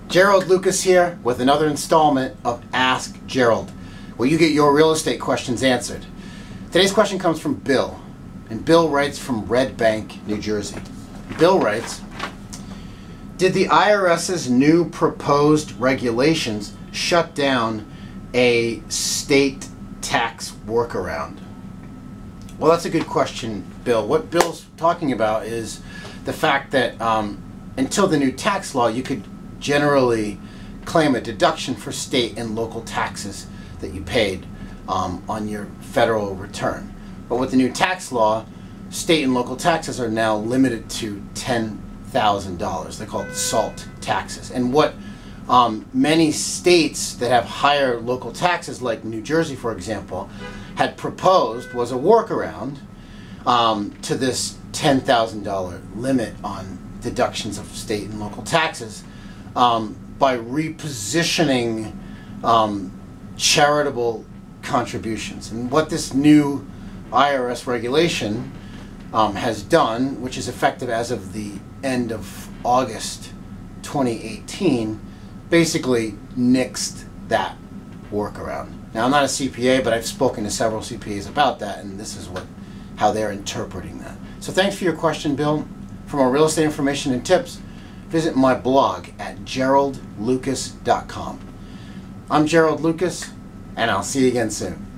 Gerald Lucas here with another installment of Ask Gerald, where you get your real estate questions answered. Today's question comes from Bill, and Bill writes from Red Bank, New Jersey. Bill writes, did the IRS's new proposed regulations shut down a state tax workaround? Well, that's a good question, Bill. What Bill's talking about is the fact that until the new tax law, you could generally claim a deduction for state and local taxes that you paid on your federal return. But with the new tax law, state and local taxes are now limited to $10,000. They're called SALT taxes. And what many states that have higher local taxes, like New Jersey, for example, had proposed was a workaround to this $10,000 limit on deductions of state and local taxes by repositioning charitable contributions. And what this new IRS regulation has done, which is effective as of the end of August 2018, basically nixed that workaround. Now, I'm not a CPA, but I've spoken to several CPAs about that, and this is how they're interpreting that. So thanks for your question, Bill. For more real estate information and tips, visit my blog at geraldlucas.com. I'm Gerald Lucas, and I'll see you again soon.